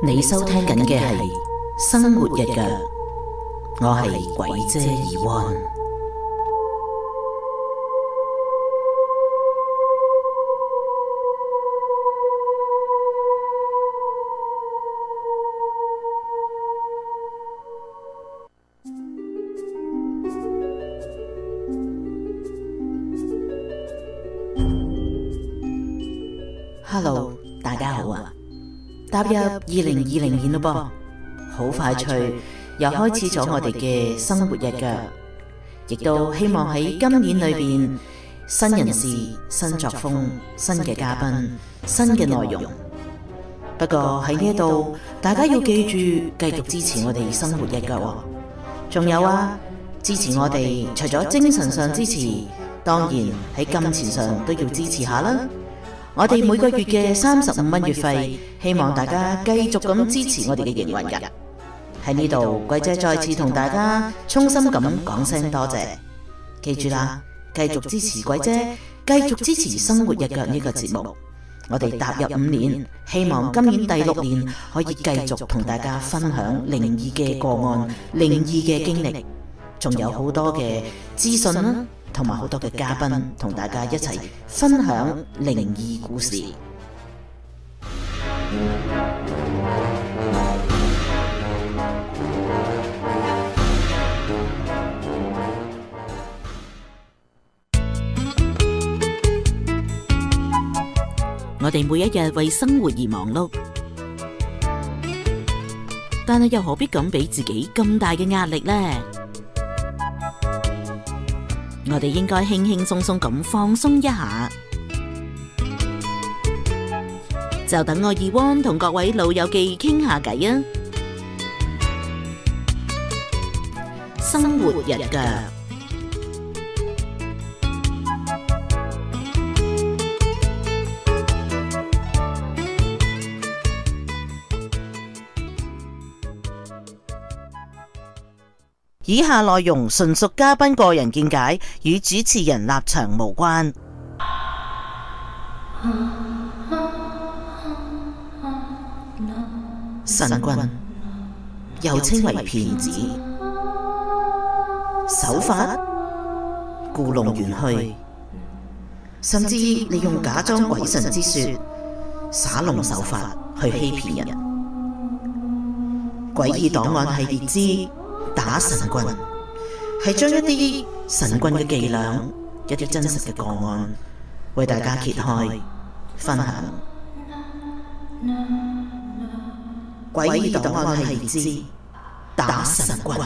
你收聽緊嘅係生活日腳，我係鬼姐怡安。Hello， 大家好啊！踏入2020年咯噃，好快脆又開始咗我哋嘅生活日腳，亦都希望喺今年裏邊新人事、新作風、新嘅嘉賓、新嘅內容。不過喺呢度，大家要記住繼續支持我哋生活日腳喎。仲有啊，支持我哋除咗精神上支持，當然喺金錢上都要支持下啦。我哋每個月嘅35蚊月費，希望大家繼續咁支持我哋嘅營運㗎。喺呢度，鬼姐再次同大家衷心咁講聲多謝。記住啦，繼續支持鬼姐，繼續支持生活日腳呢個節目。我哋踏入5年，希望今年第6年可以繼續同大家分享靈異嘅個案、靈異嘅經歷，仲有好多嘅資訊啦，同埋好多嘅嘉賓同大家一齊分享靈異故事。我哋每一日為生活而忙碌，但係又何必咁俾自己咁大嘅壓力呢？我哋應該輕輕鬆鬆咁放鬆一下，就等我怡安同各位老友記傾下偈啊！生活日腳。以下內容純屬嘉賓個人見解，與主持人立場無關。神棍又稱為騙子，手法故弄玄虛，甚至利用假裝鬼神之說，耍弄手法去欺騙人。詭異檔案系列之打神棍，係將一啲神棍嘅伎倆、一啲真實嘅個案，為大家揭開分享。詭異檔案系列之打神棍。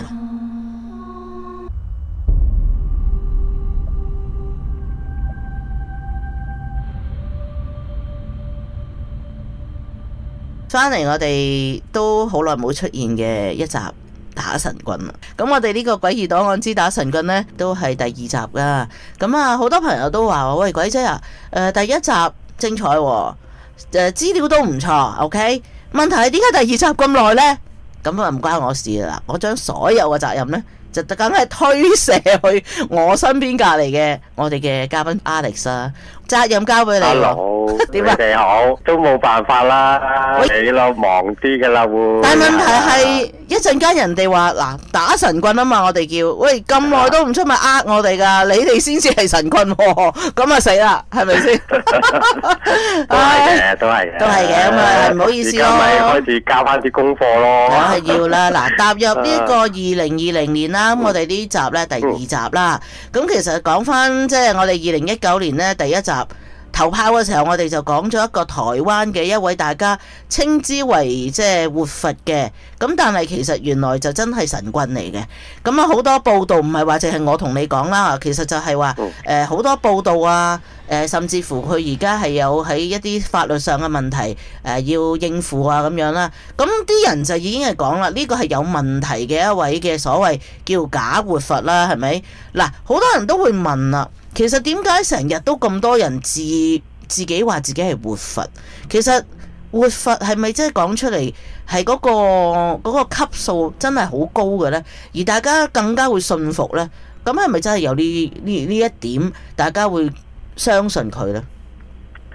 翻嚟，我哋都好耐冇出現嘅一集打神棍啦，咁我哋呢個詭異檔案之打神棍呢，都係第2集啦。咁啊，好多朋友都話喂，鬼姐啊，第1集精彩喎，資料都唔錯 ，OK。問題係點解第2集咁耐呢？咁啊唔關我事啦，我將所有嘅責任呢，就梗係推卸去我身邊隔離嘅我哋嘅嘉賓 Alex 啊，責任交俾你。 Hello， 點啊？ 你哋好，都冇辦法啦，你咯忙啲噶啦會。 但係問題係一陣間人哋話嗱打神棍啊嘛，我哋叫喂咁耐都唔出咪我哋噶，你哋先至係神棍喎，咁啊死啦，係咪先？ 都係嘅，都係嘅， 都係嘅，咁啊唔好意思咯。 而家咪開始交翻啲功課咯。 梗係要啦，嗱踏入呢個2020年啦，咁我哋呢集咧第2集啦，咁其實講翻即係我哋2019年咧第1集。頭炮嘅時候，我哋就講咗一個台灣嘅一位大家稱之為即係活佛嘅，咁但係其實原來就真係神棍嚟嘅。咁啊好多報道唔係話淨係我同你講啦，其實就係話好多報道啊，甚至乎佢而家係有喺一啲法律上嘅問題要應付啊咁樣啦。咁啲人就已經係講啦，呢個係有問題嘅一位嘅所謂叫假活佛啦，係咪？嗱，好多人都會問啦。其實點解成日都咁多人自己話自己係活佛？其實活佛係咪真係講出嚟係嗰個級數真係好高嘅呢？而大家更加會信服呢？咁係咪真係有呢一點大家會相信佢呢？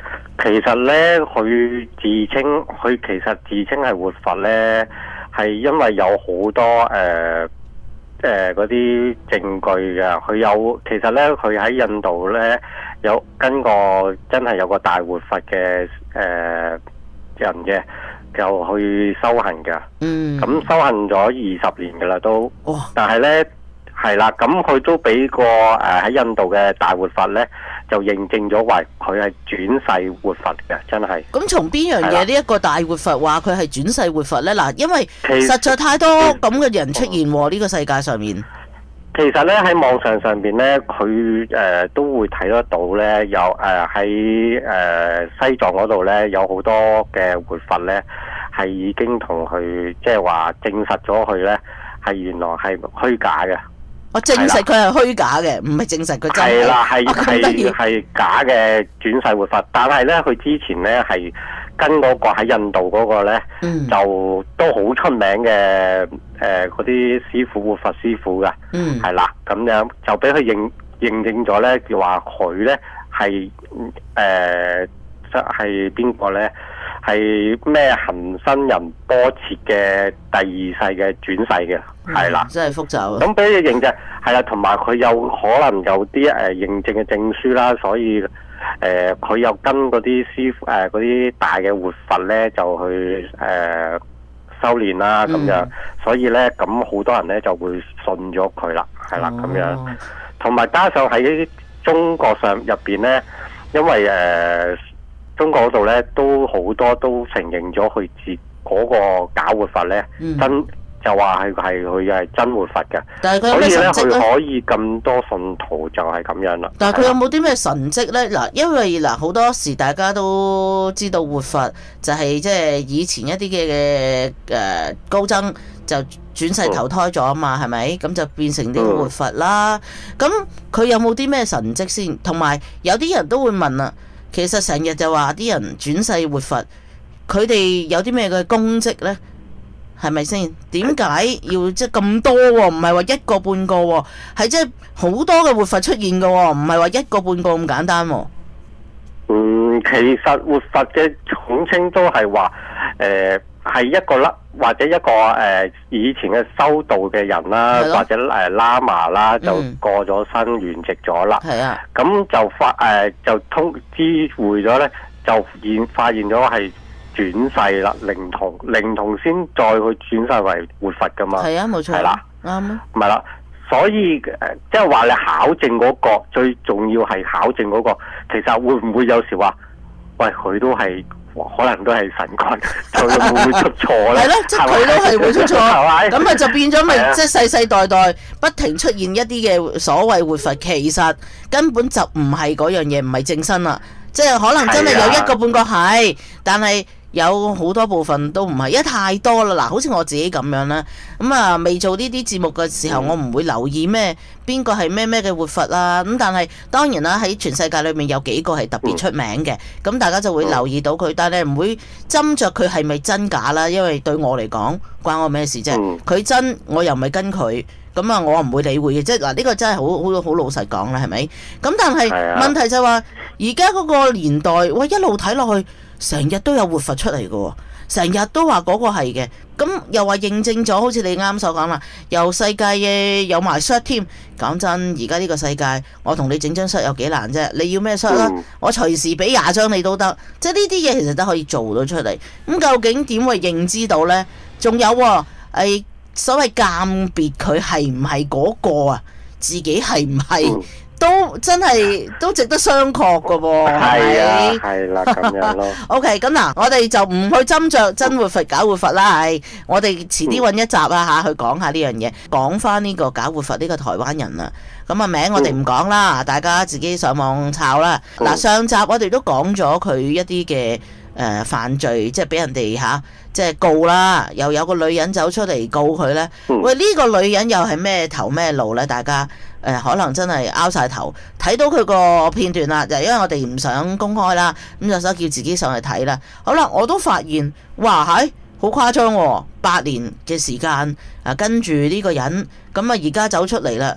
其實咧，佢其實自稱係活佛咧，係因為有好多嗰啲證據嘅。其實咧，佢喺印度咧有跟過真係有個大活佛嘅人嘅，就去修行嘅。咁修行咗20年噶啦都。但係咧係啦，咁佢都俾個喺印度嘅大活佛咧，就認證咗為佢係轉世活佛嘅，真係。 咁從邊樣嘢呢一個大活佛話佢係轉世活佛咧？嗱，因為實在太多咁嘅人出現喎，呢個世界上面。 其實咧喺網上邊咧，佢都會睇得到咧，有喺西藏嗰度咧，有好多嘅活佛咧，係已經同佢即係話證實咗佢咧係原來係虛假嘅。我證實佢係虛假嘅，唔係證實佢真係。 係啦，係假嘅轉世活佛，但係咧佢之前咧係跟嗰個喺印度嗰個咧，就都好出名嘅嗰啲師傅活佛師傅噶，係啦，咁樣就俾佢認證咗咧，就話佢咧係係邊個咧？係咩恒生仁波切嘅第二世嘅轉世嘅，係啦， 真係複雜。 咁俾佢認證係啦，同埋佢有可能有啲認證嘅證書啦，所以佢又跟嗰啲師傅嗰啲大嘅活佛咧就去修練啦咁樣，所以咧咁好多人咧就會信咗佢啦，係啦咁樣，同埋加上喺中國入邊咧，因為中國嗰度咧都好多都承認咗佢嗰個假活佛咧，真就話佢係真活佛嘅。 但係佢有咩神蹟咧？ 所以咧，佢可以咁多信徒就係咁樣啦。 但係佢有冇啲咩神蹟咧？嗱，因為嗱好多時大家都知道活佛就係即係以前一啲嘅高僧就轉世投胎咗啊嘛，係咪？咁就變成啲活佛啦。咁佢有冇啲咩神蹟先？同埋有啲人都會問啊。其實成日就話啲人轉世活佛，佢哋有啲咩嘅功績呢？係咪先？點解要即係咁多喎？唔係話一個半個喎，係即係好多嘅活佛出現嘅喎，唔係話一個半個咁簡單喎。 其實活佛嘅統稱都係話係一個啦，或者一個以前嘅修道嘅人啦，或者喇嘛啦，就過咗身圓寂咗啦。係啊，咁就知會咗咧，就發現咗係轉世啦，靈童先再去轉世為活佛噶嘛。係啊，冇錯。係啦，啱啊。唔係啦，所以即係話你考證嗰個最重要係考證嗰個，其實會唔會有時話，喂佢都係？可能都係神棍，佢會唔會出錯咧？係咯，即係佢都係會出錯，咁咪就變咗咪即係世世代代不停出現一啲嘅所謂活佛，其實根本就唔係嗰樣嘢，唔係正身啦。即係可能真係有一個半個係，但係有好多部分都唔係，因為太多啦。嗱，好似我自己咁樣啦，咁啊未做呢啲節目嘅時候，我唔會留意邊個係咩嘅活佛啊。咁但係當然啦，喺全世界裏面有幾個係特別出名嘅，咁大家就會留意到佢，但係唔會斟酌佢係咪真假啦。因為對我嚟講，關我咩事啫？佢真，我又唔係跟佢。咁啊，我唔會理會嘅，即係嗱，呢個真係好老實講啦，係咪？咁但係問題就係話，而家嗰個年代，喂，一路睇落去，成日都有活佛出嚟嘅喎，成日都話嗰個係嘅，咁又話認證咗，好似你啱所講啦，由世界嘅有埋 shot 添。講真，而家呢個世界，我同你整張 shot 有幾難啫？你要咩 shot 啦？我隨時俾20張你都得，即係呢啲嘢其實都可以做到出嚟。咁究竟點會認知到呢？仲有喎，所謂鑑別佢係唔係嗰個啊，自己係唔係都真係都值得商榷㗎喎，係啊，係啦，咁樣咯。OK， 咁嗱，我哋就唔去斟酌真活佛假活佛啦，係我哋遲啲揾一集啊去講下呢樣嘢，講翻呢個假活佛呢個台灣人啊。咁啊名我哋唔講啦，大家自己上網抄啦。嗱，上集我哋都講咗佢一啲嘅犯罪，即係俾人哋即係告啦，又有個女人走出嚟告佢呢。喂，呢個女人又係咩頭咩路呢？大家可能真係拗晒頭，睇到佢個片段啦，就因為我哋唔想公開啦，咁就想叫自己上去睇啦。好啦，我都發現，哇係好誇張喎，8年嘅時間跟住呢個人，咁啊而家走出嚟啦。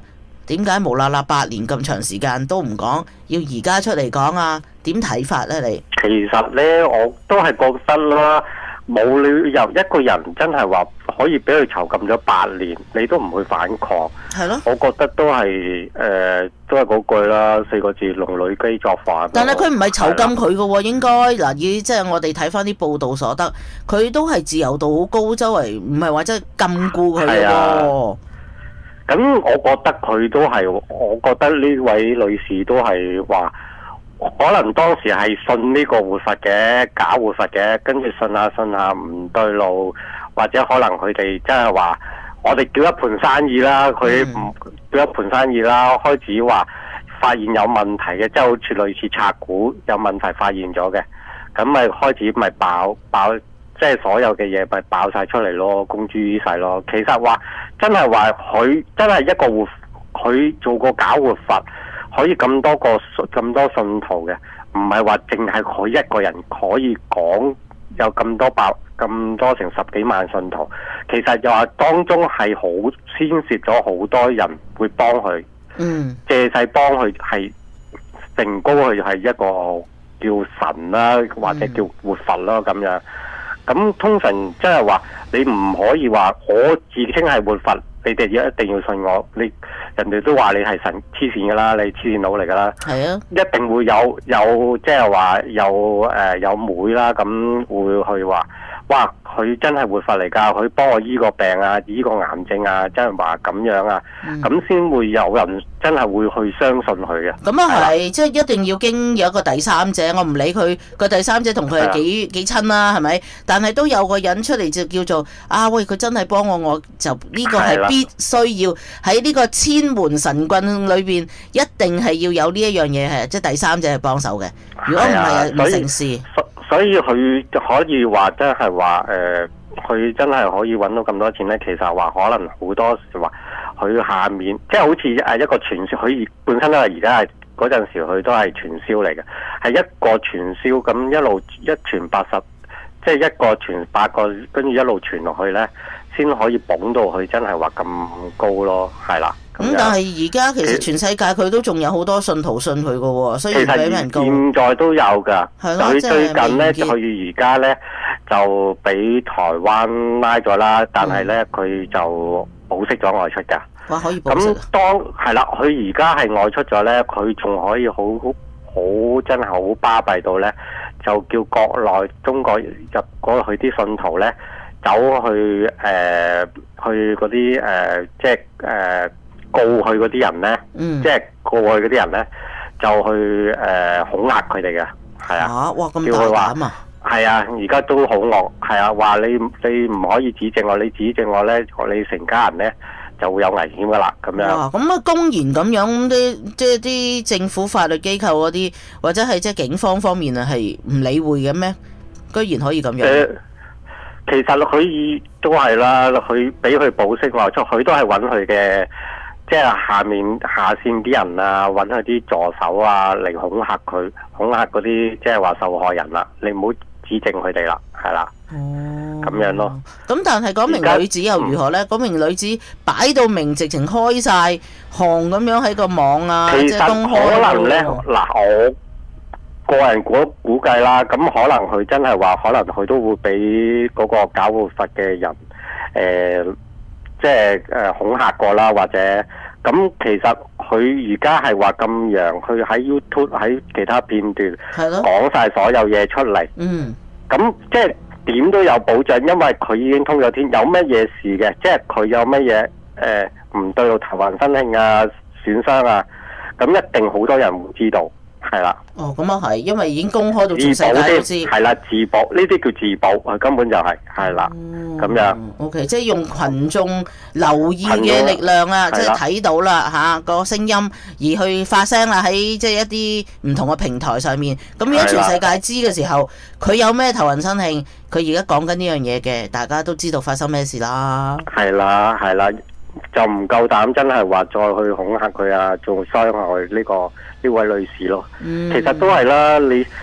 點解無啦啦8年咁長時間都唔講，要而家出嚟講啊？點睇法呢？你其實呢，我都係覺得啦，冇理由一個人真係話可以俾佢囚禁咗8年，你都唔會反抗。 係咯， 我覺得都係都係嗰句啦，4個字：龍女基作反。 但係佢唔係囚禁佢嘅喎，應該嗱，以即係我哋睇翻啲報道所得，佢都係自由度好高，周圍唔係話真係禁錮佢嘅喎。 咁我覺得佢都係，我覺得呢位女士都係話，可能當時係信呢個活佛嘅假活佛嘅，跟住信下唔對路，或者可能佢哋真係話，我哋叫一盤生意啦，佢唔叫一盤生意啦，開始話發現有問題嘅，即係好似類似拆股有問題發現咗嘅，咁咪開始咪爆。即係所有嘅嘢咪爆晒出嚟咯，公諸於世咯。其實話真係話佢真係一個活，佢做個假活佛，可以咁多信徒嘅，唔係話淨係佢一個人可以講有咁多成10幾萬信徒。其實又話當中係好牽涉咗好多人會幫佢，借勢幫佢係成高佢係一個叫神啦，或者叫活佛咯咁樣。咁通常即係話你唔可以話我自稱係活佛，你哋一定要信我。人哋都話你係神黐線噶啦，你黐線佬嚟噶啦。係啊，一定會有即係話有妹啦，咁會去話，哇！佢真係活佛嚟㗎，佢幫我醫個病啊，醫個癌症啊，真係話咁樣啊，咁先會有人真係會去相信佢嘅。咁啊係， 即係一定要經有一個第三者，我唔理佢個第三者同佢係幾親啦，係咪？但係都有個人出嚟就叫做啊，喂，佢真係幫我就呢個係必須要喺呢個千門神棍裏邊，一定係要有呢一樣嘢係，即係第三者係幫手嘅。如果唔係唔成事。 所以佢可以話真係話佢真係可以揾到咁多錢呢。其實話可能好多時話佢下面即係好似一個傳銷，佢本身都係而家係嗰陣時佢都係傳銷嚟嘅，係一個傳銷咁一路一傳80，即係一個傳8個，跟住一路傳落去呢，先可以捧到佢真係話咁高咯，係啦。 但係而家其實全世界佢都仲有好多信徒信佢嘅喎，所以俾人告。 現在都有㗎，佢最近呢，佢而家呢，就俾台灣拉咗啦，但係呢，佢就保釋咗外出㗎。 哇！可以保釋。咁係啦，佢而家係外出咗呢，佢仲可以好真係好巴閉到呢，就叫國內中國入嗰去啲信徒呢，走去去嗰啲即係告佢嗰啲人呢，即係告佢嗰啲人呢，就去恐嚇佢哋嘅，係啊， 哇咁大膽啊！ 係啊，而家都好惡，係啊，話你唔可以指證我，你指證我呢，你成家人呢就會有危險噶啦，咁樣。 哇！咁啊，公然咁樣即係啲政府法律機構嗰啲，或者係即係警方方面啊，係唔理會嘅咩？居然可以咁樣。 其實佢都係啦，佢俾佢保釋外出，佢都係揾佢嘅。即係下線啲人啊，揾佢啲助手啊嚟恐嚇佢，恐嚇嗰啲即係話受害人啦。你唔好指證佢哋啦，係啦。咁樣咯。咁但係嗰名女子又如何呢？嗰名女子擺到明，直情開晒行咁樣喺個網啊， 其實可能呢，嗱，我個人估計啦，咁可能佢真係話，可能佢都會俾嗰個搞活佛嘅人即係恐嚇過啦，或者咁其實佢而家係話咁樣，佢喺 YouTube 喺其他片段講晒所有嘢出嚟。咁即係點都有保障，因為佢已經通咗天，有乜嘢事嘅，即係佢有乜嘢唔對路頭暈身慶啊、損傷啊，咁一定好多人會知道。係啦， 咁啊係，因為已經公開到全世界都知。 係啦，自保呢啲叫自保，佢根本就係啦，咁樣。 OK， 即係用群眾留意嘅力量啊，即係睇到啦嚇個聲音，而去發聲啦喺即係一啲唔同嘅平台上面。咁而家全世界知嘅時候，佢有咩頭暈身慶，佢而家講緊呢樣嘢嘅，大家都知道發生咩事啦。 係啦，就唔夠膽真係話再去恐嚇佢啊，做傷害呢位女士咯。其實都係啦，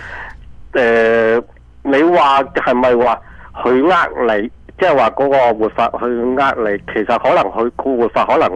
你話係咪話佢呃你，即係話嗰個活法去呃你？其實可能佢個活法可能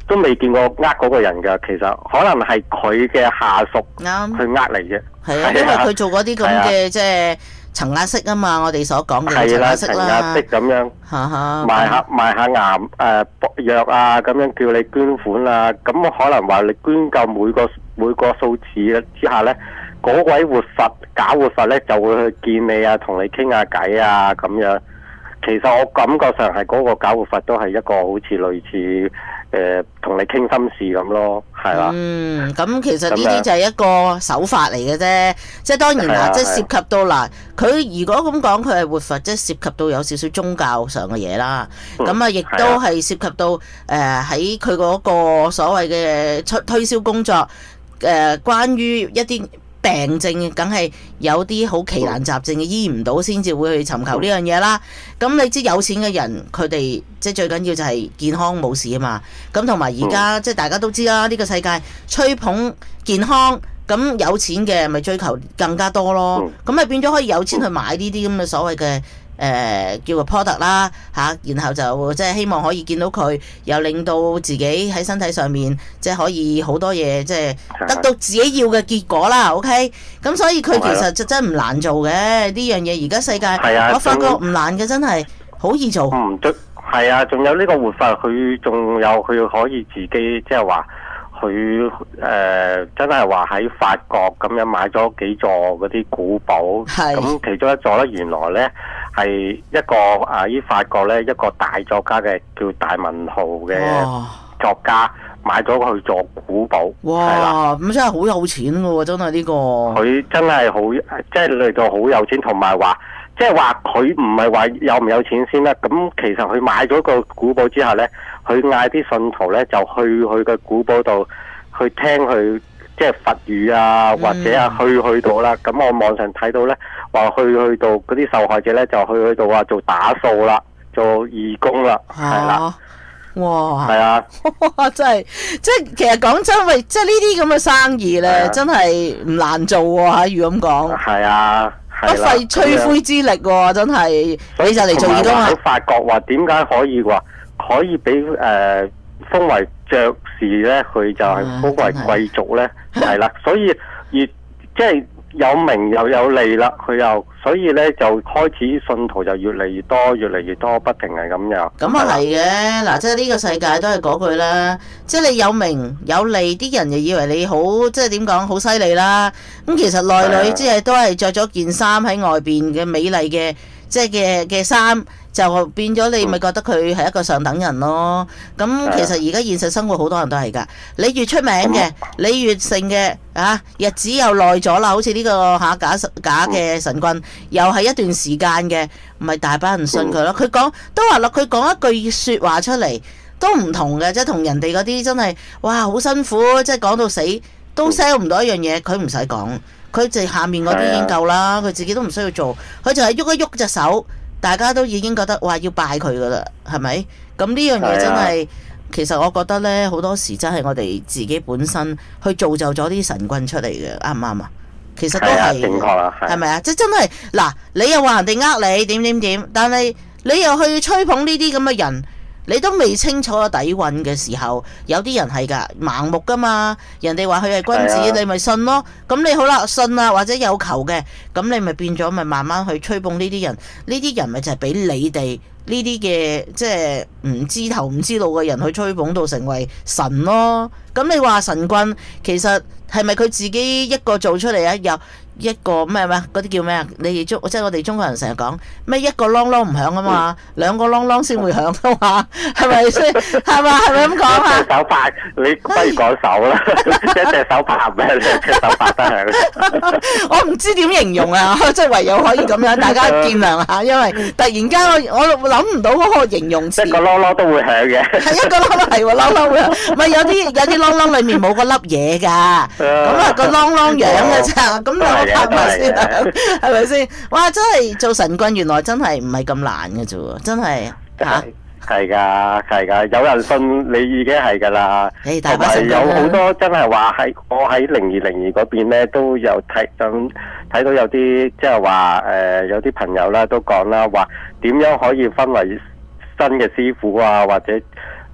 都未見過嗰個人㗎。其實可能係佢嘅下屬啱去呃你啫。 係啊，因為佢做嗰啲咁嘅即係層壓式啊嘛，我哋所講嘅層壓式啦， 層壓式咁樣賣下藥啊，咁樣叫你捐款啊，咁可能話你捐夠每個數字之下呢，嗰位假活佛呢就會去見你啊，同你傾下偈啊咁樣。其實我感覺上係嗰個假活佛都係一個好似類似同你傾心事咁咯，係啦。 咁其實呢啲就係一個手法嚟嘅啫，即係當然啦，即係涉及到嗱，佢如果咁講佢係活佛，即係涉及到有少少宗教上嘅嘢啦。咁啊，亦都係涉及到喺佢嗰個所謂嘅推銷工作，關於一啲病症梗係有啲好奇難雜症嘅醫唔到，先至會去尋求呢樣嘢啦。咁你知有錢嘅人，佢哋即係最緊要就係健康冇事啊嘛。咁同埋而家即係大家都知啦，呢個世界吹捧健康，咁有錢嘅咪追求更加多咯。咁咪變咗可以有錢去買呢啲咁嘅所謂嘅叫做 product 啦嚇，然後就即係希望可以見到佢，又令到自己喺身體上面即係可以好多嘢，即係得到自己要嘅結果啦。OK，咁所以佢其實就真係唔難做嘅呢樣嘢。而家世界我發覺唔難嘅，真係好易做。 係啊，仲有呢個活佛，佢仲有佢可以自己即係話佢真係話喺法國咁樣買咗幾座嗰啲古堡，咁其中一座呢，原來呢係一個喺法國呢一個大作家嘅叫大文豪嘅作家買咗佢座古堡。 哇！咁真係好有錢嘅喎，真係呢個。佢真係好，即係嚟到好有錢，同埋話即係話佢唔係話有唔有錢先啦。咁其實佢買咗個古堡之後呢，佢嗌啲信徒呢就去佢嘅古堡度去聽佢即係佛語啊，或者啊去到啦。咁我網上睇到呢，話去到嗰啲受害者呢，就去到話做打掃啦，做義工啦，係啦。 哇！ 係啊！ 哇！真係即係其實講真，喂，即係呢啲咁嘅生意呢，真係唔難做喎。如果咁講， 係啊。 不費吹灰之力喎，真係你就嚟做義工啦。 喺法國話點解可以俾封為爵士咧？佢就係封為貴族咧，係啦。所以即係有名又有利啦，佢又所以咧就開始信徒就越嚟越多，不停係咁樣。 咁啊係嘅，嗱，即係呢個世界都係嗰句啦，即係你有名有利，啲人就以為你好，即係點講好犀利啦。咁其實內裏即係都係着咗件衫喺外邊嘅美麗嘅，即係嘅衫。就變咗你咪覺得佢係一個上等人咯。咁其實而家現實生活好多人都係㗎。你越出名嘅，你越盛嘅日子又耐咗啦。好似呢個假嘅神棍，又係一段時間嘅，唔係大班人信佢咯。佢都話佢講一句説話出嚟都唔同嘅，即係同人哋嗰啲真係哇好辛苦，即係講到死都 sell 唔到一樣嘢。佢唔使講，佢就下面嗰啲已經夠啦。佢自己都唔需要做，佢就係喐一喐隻手。大家都已經覺得哇要拜佢噶啦，係咪？咁呢樣嘢真係，其實我覺得呢，好多時真係我哋自己本身去造就咗啲神棍出嚟嘅，啱唔啱啊？其實都係正確啦，係咪啊？即係真係嗱，你又話人哋呃你點，但係你又去吹捧呢啲咁嘅人。你都未清楚個底蘊嘅時候，有啲人係㗎盲目㗎嘛。人哋話佢係君子，你咪信咯。咁你好啦，信啊或者有求嘅，咁你咪變咗咪慢慢去吹捧呢啲人。呢啲人咪就係俾你哋呢啲嘅即係唔知頭唔知路嘅人去吹捧到成為神咯。咁你話神棍其實係咪佢自己一個做出嚟啊？有一個咩嗰啲叫咩啊？即係我哋中國人成日講咩一個啷啷唔響啊嘛，兩個啷啷先會響啊嘛，係咪先？係嘛？係咪咁講啊？ 一隻手拍，你不如講手啦，一隻手拍唔係兩隻手拍得響。 我唔知點形容啊，即係唯有可以咁樣，大家見諒下，因為突然間我諗唔到嗰個形容詞。 一個啷啷都會響嘅。係一個啷啷係喎，啷啷會響。唔係有啲啷啷裡面冇個粒嘢㗎，咁個啷啷樣嘅咋，咁拍埋先，係咪先？哇！真係做神棍，原來真係唔係咁難嘅啫喎，真係嚇。 係㗎，有人信你已經係㗎啦。同埋有好多真係話我喺0202嗰邊咧都有睇到有啲即係話有啲朋友啦都講啦，話點樣可以分為新嘅師傅啊，或者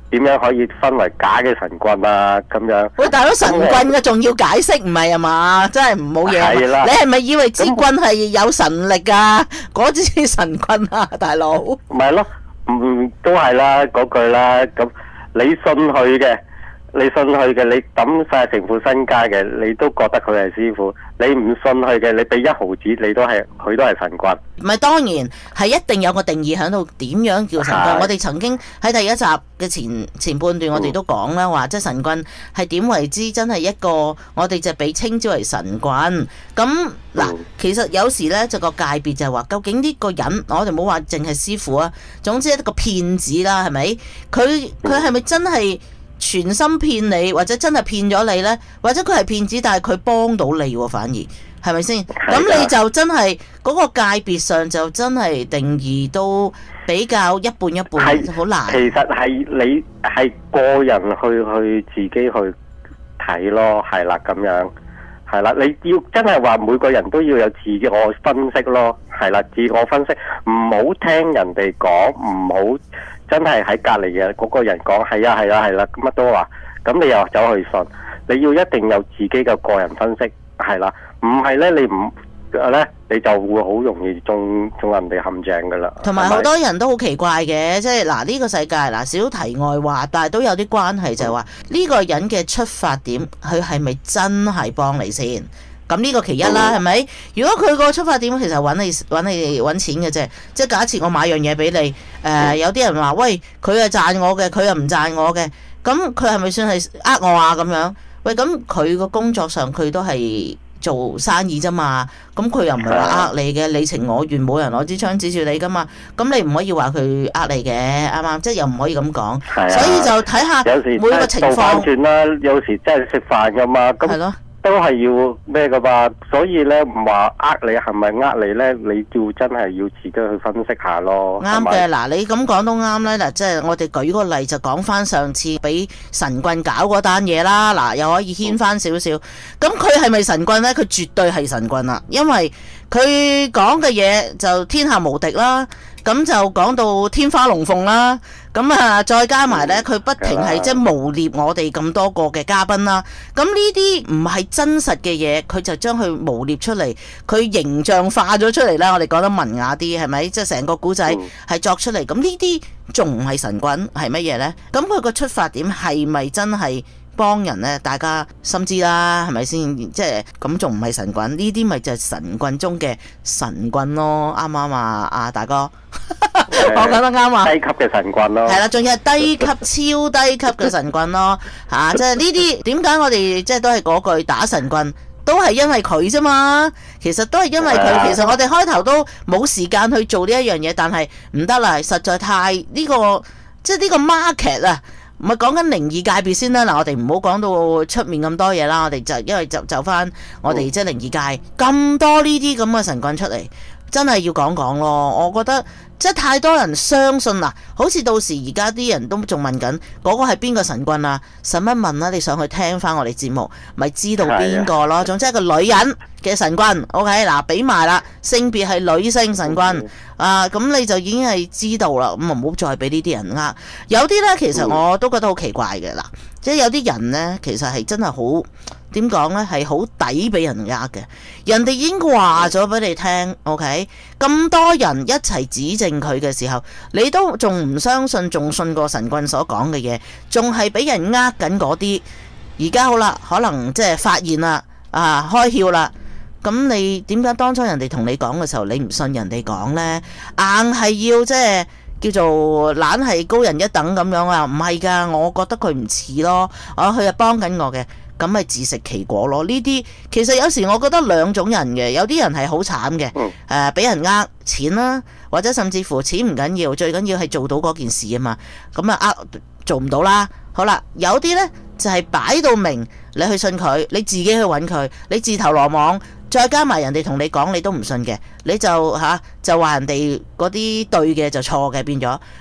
點樣可以分為假嘅神棍啊？咁樣。 喂，大佬，神棍嘅仲要解釋唔係啊嘛？真係唔好嘢。 係啦。 你係咪以為支棍係有神力啊？嗰支神棍啊，大佬。 唔係咯，都係啦，嗰句啦。咁你信佢嘅，你抌晒成副身家嘅，你都覺得佢係師傅。你唔信佢嘅，你俾1毫子，佢都係神棍。 唔係，當然係一定有個定義喺度，點樣叫神棍？我哋曾經喺第一集嘅前半段，我哋都講啦，話即係神棍係點為之，真係一個我哋就被稱之為神棍。咁嗱，其實有時呢，就個界別就係話，究竟呢個人，我哋唔好話淨係師傅啊，總之一個騙子啦，係咪？佢係咪真係全心騙你，或者真係騙咗你呢？或者佢係騙子，但係佢幫到你喎，反而係咪先？咁你就真係嗰個界別上就真係定義都比較一半一半，好難。 其實係你係個人去自己去睇咯，係啦咁樣，係啦，你要真係話每個人都要有自我分析咯，係啦，自我分析，唔好聽人哋講，唔好真係喺隔離嘅嗰個人講係啊乜都話，咁你又走去信，你要一定有自己嘅個人分析，係啦，唔係咧你就會好容易中人哋陷阱噶啦。 同埋好多人都好奇怪嘅，即係嗱呢個世界嗱少題外話，但係都有啲關係，就係話呢個人嘅出發點，佢係咪真係幫你先？咁呢個其一啦，係咪？如果佢個出發點其實揾你揾錢嘅啫，即係假設我買樣嘢俾你，有啲人話喂，佢係賺我嘅，佢又唔賺我嘅，咁佢係咪算係呃我啊？咁樣喂，咁佢個工作上佢都係做生意啫嘛，咁佢又唔係話呃你嘅，你情我願，冇人攞支槍指住你噶嘛，咁你唔可以話佢呃你嘅，啱啱？即係又唔可以咁講，所以就睇下每個情況。 轉啦，有時真係食飯噶嘛，咁都係要咩噶嘛，所以咧唔話你係咪你咧，你要真係要自己去分析下咯。 啱嘅，嗱你咁講都啱咧，嗱即係我哋舉個例就講翻上次俾神棍搞嗰單嘢啦，嗱又可以牽翻少少。咁佢係咪神棍咧？佢絕對係神棍啦，因為佢講嘅嘢就天下無敵啦。咁就講到天花龍鳳啦，咁啊再加埋呢，佢不停係即係誣衊我哋咁多個嘅嘉賓啦。咁呢啲唔係真實嘅嘢，佢就將佢誣衊出嚟，佢形象化咗出嚟啦。我哋講得文雅啲，係咪？即係成個古仔係作出嚟。咁呢啲仲唔係神棍？係乜嘢呢？咁佢個出發點係咪真係幫人呢？大家心知啦，係咪先？即係咁仲唔係神棍？呢啲咪就係神棍中嘅神棍咯，啱唔啱啊？啊大哥，我講得啱啊！ 低級嘅神棍咯， 係啦，仲要係低級、超低級嘅神棍咯，嚇！即係呢啲點解我哋即係都係嗰句打神棍，都係因為佢啫嘛。其實都係因為佢。其實我哋開頭都冇時間去做呢一樣嘢，但係唔得啦，實在太呢個即係呢個 market 啊！唔係講緊靈異界別先啦，嗱我哋唔好講到出面咁多嘢啦，我哋就因為就翻我哋即係靈異界咁多呢啲咁嘅神棍出嚟，真係要講講咯。我覺得即係太多人相信啦，好似到時而家啲人都仲問緊嗰個係邊個神棍啊？使乜問啦？你上去聽翻我哋節目，咪知道邊個咯。總之係個女人嘅神棍。OK， 嗱俾埋啦，性別係女性神棍啊，咁你就已經係知道啦。咁唔好再俾呢啲人呃。有啲呢，其實我都覺得好奇怪嘅嗱，即係有啲人呢，其實係真係好點講呢？係好抵俾人呃嘅。人哋已經話咗俾你聽，OK， 咁多人一齊指證佢嘅時候，你都仲唔相信，仲信過神棍所講嘅嘢，仲係俾人呃緊嗰啲。而家好啦，可能即係發現啦，啊開竅啦。咁你點解當初人哋同你講嘅時候，你唔信人哋講呢？硬係要即係叫做懶係高人一等咁樣啊？唔係㗎，我覺得佢唔似咯，佢係幫緊我嘅。咁咪自食其果咯。呢啲其實有時我覺得兩種人嘅，有啲人係好慘嘅，俾人呃錢啦，或者甚至乎錢唔緊要，最緊要係做到嗰件事啊嘛。咁啊做唔到啦。好啦，有啲呢就係擺到明，你去信佢，你自己去揾佢，你自投羅網，再加埋人哋同你講你都唔信嘅，你就話人哋嗰啲對嘅就錯嘅變咗。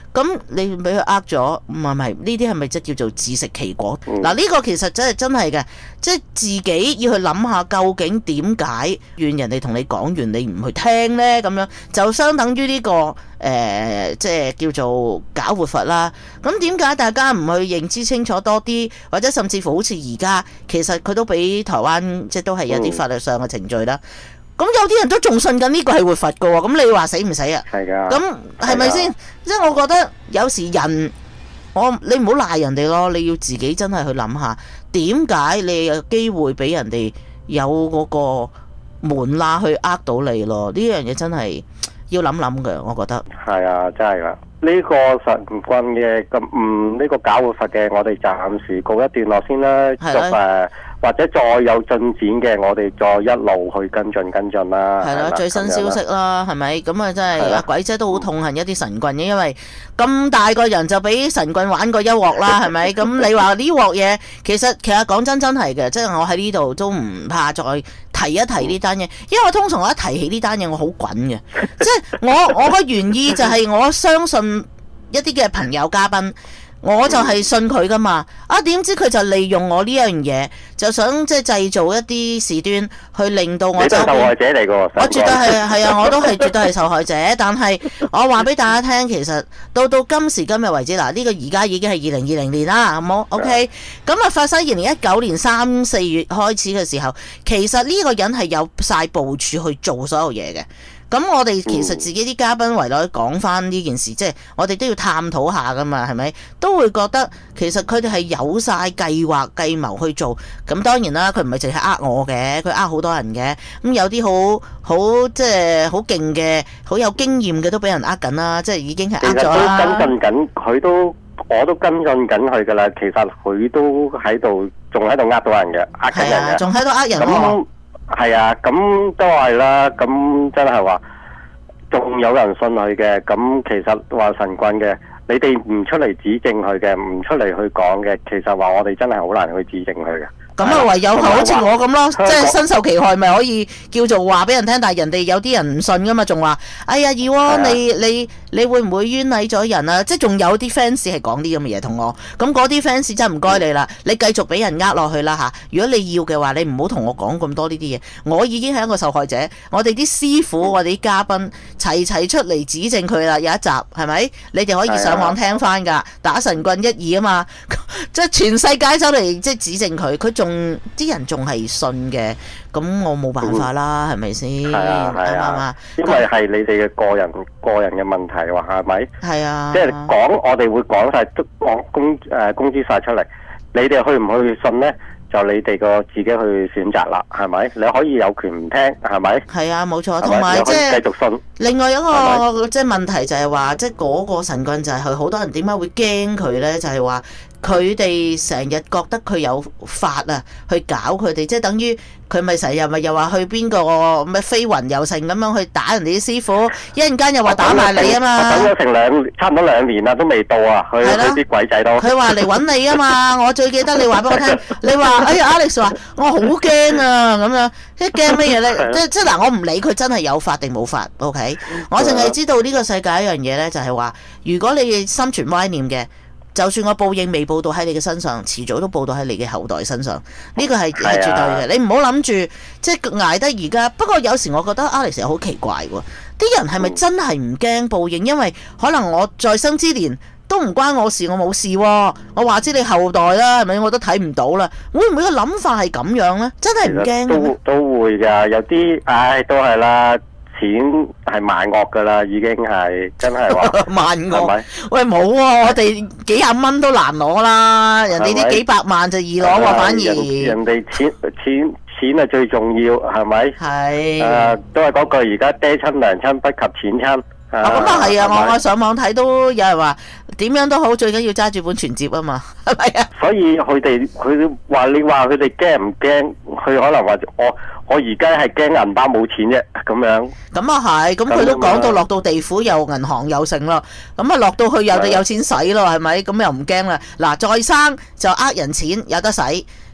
咁你俾佢呃咗，唔係呢啲係咪即係叫做自食其果？嗱，呢個其實真係嘅，即係自己要去諗下究竟點解願人哋同你講完你唔去聽呢？咁樣就相等於呢個即係叫做搞活佛啦。咁點解大家唔去認知清楚多啲，或者甚至乎好似而家其實佢都俾台灣即係都係有啲法律上嘅程序啦。咁有啲人都仲信緊呢個係活佛㗎喎，咁你話死唔死啊？ 係㗎。 咁係咪先？即係我覺得有時人，你唔好賴人哋咯，你要自己真係去諗下，點解你有機會俾人哋有嗰個門罅去呃到你咯？呢樣嘢真係要諗諗嘅，我覺得。係啊，真係㗎。呢個神棍嘅呢個搞活佛嘅，我哋暫時告一段落先啦。或者再有進展嘅，我哋再一路去跟進啦。 係啦，最新消息啦，係咪？咁啊，真係阿鬼姐都好痛恨一啲神棍嘅，因為咁大個人就俾神棍玩過一鑊啦，係咪？咁你話呢鑊嘢，其實講真係嘅，即係我喺呢度都唔怕再提一提呢單嘢，因為我通常我一提起呢單嘢，我好滾嘅，即係我個原意就係我相信一啲嘅朋友嘉賓。我就係信佢噶嘛，點知佢就利用我呢樣嘢，就想即係製造一啲事端，去令到我就受害者嚟噶。 我絕對係啊，我都係絕對係受害者。但係我話俾大家聽，其實到今時今日為止，嗱呢個而家已經係2020年啦，好冇 OK？咁啊發生2019年3、4月開始嘅時候，其實呢個人係有晒部署去做所有嘢嘅。咁我哋其實自己啲嘉賓圍內講翻呢件事，即係我哋都要探討下噶嘛，係咪？都會覺得其實佢哋係有晒計劃計謀去做。咁當然啦，佢唔係淨係呃我嘅，佢呃好多人嘅。咁有啲好即係好勁嘅、好有經驗嘅都俾人呃緊啦，即係已經係呃咗啦。 其實都跟進緊，我都跟進緊佢噶啦。其實佢都喺度，仲喺度呃到人嘅，呃緊人嘅， 仲喺度呃人喎。 係啊，咁都係啦，咁真係話仲有人信佢嘅，咁其實話神棍嘅，你哋唔出嚟指證佢嘅，唔出嚟去講嘅，其實話我哋真係好難去指證佢嘅。 咁啊，唯有好似我咁咯，即係身受其害，咪可以叫做話俾人聽。但係人哋有啲人唔信噶嘛，仲話：哎呀，二窩你會唔會冤枉咗人啊？即係仲有啲 fans 係講啲咁嘅嘢同我。咁嗰啲 fans 真係唔該你啦，你繼續俾人呃落去啦嚇。如果你要嘅話，你唔好同我講咁多呢啲嘢。我已經係一個受害者，我哋啲師傅、我哋啲嘉賓齊出嚟指證佢啦。有一集係咪？你哋可以上網聽翻㗎，打神棍1、2啊嘛，即係全世界走嚟即係指證佢，佢仲啲人仲係信嘅，咁我冇辦法啦，係咪先？ 係啊，因為係你哋嘅個人嘅問題，話係咪？係啊，即係講我哋會講晒，都公諸晒出嚟，你哋去唔去信呢？就你哋個自己去選擇啦，係咪？你可以有權唔聽，係咪？係啊，冇錯。同埋即係繼續信。另外一個即係問題就係話，即係嗰個神棍就係佢好多人點解會驚佢呢？就係話佢哋成日覺得佢有法啊，去搞佢哋，即係等於佢咪成日咪又話去邊個咩飛雲遊城咁樣去打人哋啲師傅，一陣間又話打埋你啊嘛！我等咗差唔多2年啦，都未到啊！去啲鬼仔都。佢話嚟揾你啊嘛！我最記得你話俾我聽，你話哎呀 Alex 話我好驚啊咁樣，即係驚乜嘢咧？即係嗱，我唔理佢真係有法定冇法 ，OK？我淨係知道呢個世界一樣嘢咧，就係話如果你心存歪念嘅。就算我報應未報到喺你嘅身上，遲早都報到喺你嘅後代身上。呢個係絕對嘅。你唔好諗住即係捱得而家。不過有時我覺得 Alex 好奇怪喎，啲人係咪真係唔驚報應？因為可能我在生之年都唔關我事，我冇事喎。我話知你後代啦，係咪？我都睇唔到啦。會唔會個諗法係咁樣呢？真係唔驚？都會㗎，有啲都係啦。錢係萬惡噶啦，已經係真係話萬惡。喂，冇啊，我哋幾廿蚊都難攞啦，人哋啲幾百萬就易攞喎，反而人哋錢係最重要，係咪？係。都係嗰句，而家爹親娘親不及錢親。咁啊係啊，我上網睇都有人話點樣都好，最緊要揸住本存摺啊嘛，係咪啊？所以佢話你話佢哋驚唔驚？佢可能話我而家係驚銀包冇錢啫，咁樣。咁啊係，咁佢都講到落到地府又銀行又剩咯，咁啊落到去又有錢使咯，係咪？咁又唔驚啦。嗱，再生就呃人錢有得使。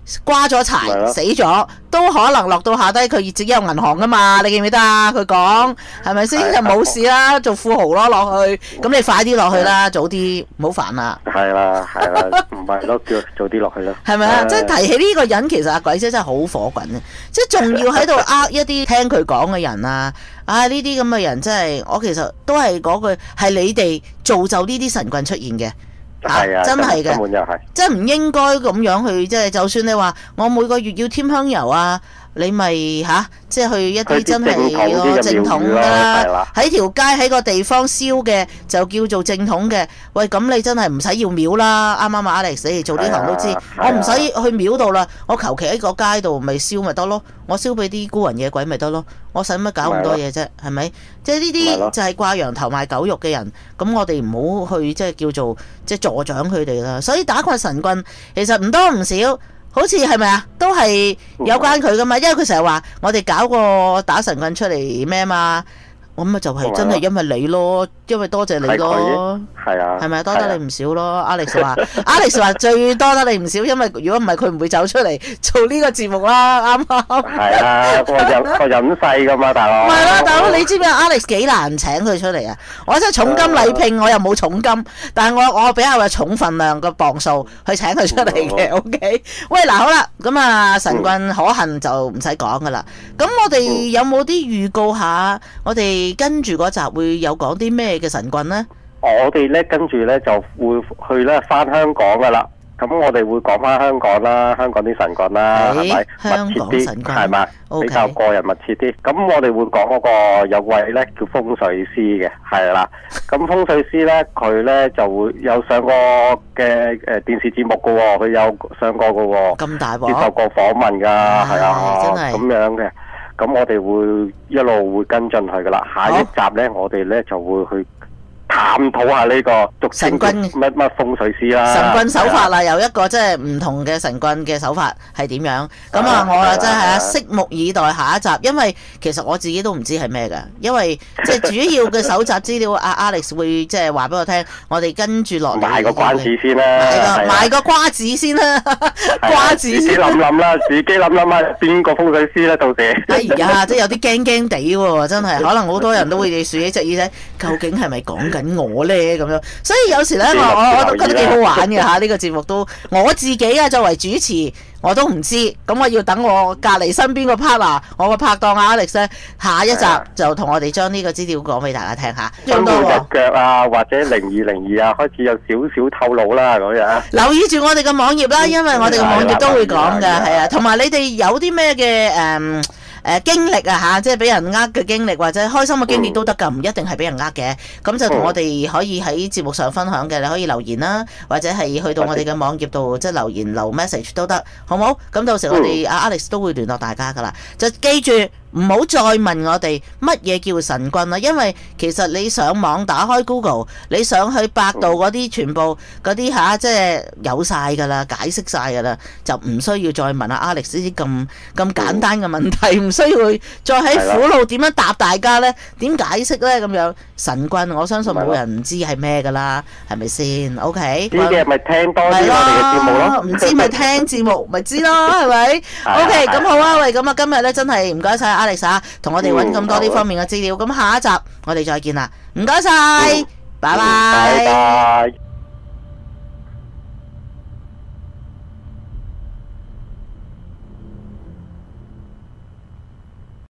瓜咗柴死咗，都可能落到下低佢自己有銀行噶嘛？你記唔記得啊？佢講係咪先？就冇事啦，做富豪咯落去。咁你快啲落去啦，早啲唔好煩啦。 係啦，唔係咯，叫早啲落去啦。 係咪啊？即係提起呢個人，其實阿鬼姐真係好火滾嘅，即係仲要喺度一啲聽佢講嘅人啊！呢啲咁嘅人真係，我其實都係嗰句，係你哋造就呢啲神棍出現嘅。真係嘅，根本就係，即係唔應該咁樣去，即係就算你話我每個月要添香油啊，你咪即係去一啲真係正統㗎啦，喺條街喺個地方燒嘅就叫做正統嘅。喂，咁你真係唔使要廟啦，啱啱Alex 你哋做呢行都知，我唔使去廟度啦，我求其喺個街度咪燒咪得咯，我燒俾啲孤魂野鬼咪得咯，我使乜搞咁多嘢啫？係咪？即係呢啲就係掛羊頭賣狗肉嘅人，咁我哋唔好去即係叫做即係助長佢哋啦。所以打群神棍其實唔多唔少。好似係咪啊？都係有關佢噶嘛，因為佢成日話我哋搞個打神棍出嚟咩嘛，咁咪就係真係因為你咯，因為多謝你咯，係啊，係咪多得你唔少咯？Alex 話最多得你唔少，因為如果唔係佢唔會走出嚟做呢個節目啦，啱唔啱？係啊，個隱世噶嘛，大佬。唔係啦，大佬，你知唔知 Alex 幾難請佢出嚟啊？我真係重金禮聘，我又冇重金，但係我比較有重份量嘅磅數去請佢出嚟嘅。OK， 喂，嗱好啦，咁啊神棍可恨就唔使講噶啦。咁我哋有冇啲預告下？我哋跟住嗰集會有講啲咩嘅神棍呢？我哋咧跟住咧就會去咧翻香港噶啦。咁我哋會講翻香港啦，香港啲神棍啦，係咪？密切啲，係咪？比較個人密切啲。咁我哋會講嗰個有位咧叫風水師嘅，係啦。咁風水師咧，佢咧就會有上過嘅電視節目噶喎，佢有上過噶喎。咁大鑊！接受過訪問噶，係啊，咁樣嘅。咁我哋會一路會跟進佢噶啦。下一集咧，我哋咧就會去探討下呢個神棍乜風水師啦，神棍手法啦，有一個即係唔同嘅神棍嘅手法係點樣？咁我真係拭目以待下一集，因為其實我自己都唔知係咩㗎，因為即係主要嘅搜集資料，Alex 會即係話俾我聽，我哋跟住落嚟賣個關子先啦，賣個瓜子先啦，瓜子先。自己諗啦，自己諗啊，邊個風水師咧？到時哎呀，即係有啲驚驚地喎，真係，可能好多人都會豎起隻耳仔，究竟係咪講緊我咧咁樣？所以有時咧，我都覺得幾好玩嘅嚇，呢個節目都我自己啊，作為主持我都唔知，咁我要等我隔離身邊個 partner， 我個拍檔Alex 咧，下一集就同我哋將呢個資料講俾大家聽下。將到隻腳啊，或者0202啊，開始有少少透露啦咁樣。留意住我哋嘅網頁啦，因為我哋嘅網頁都會講嘅，係啊，同埋你哋有啲咩嘅經歷啊嚇，即係俾人呃嘅經歷或者開心嘅經歷都得㗎，唔一定係俾人呃嘅。咁就同我哋可以喺節目上分享嘅，你可以留言啦，或者係去到我哋嘅網頁度即係留言留 message 都得，好冇？咁到時我哋Alex 都會聯絡大家㗎啦。就記住唔好再問我哋乜嘢叫神棍啦，因為其實你上網打開 Google， 你上去百度嗰啲全部嗰啲即係有晒㗎啦，解釋晒㗎啦，就唔需要再問阿 Alex 呢啲咁簡單嘅問題，唔需要再喺苦惱點樣答大家呢？點解釋呢？咁樣神棍，我相信冇人唔知係咩㗎啦，係咪先 ？OK， 呢啲咪聽多啲我哋嘅節目咯，唔知咪聽節目咪知咯，係咪？OK， 咁好啊，喂，咁啊今日咧真係唔該晒Alex同我哋揾咁多呢方面嘅資料，咁下一集我哋再見啦，唔該晒，拜拜。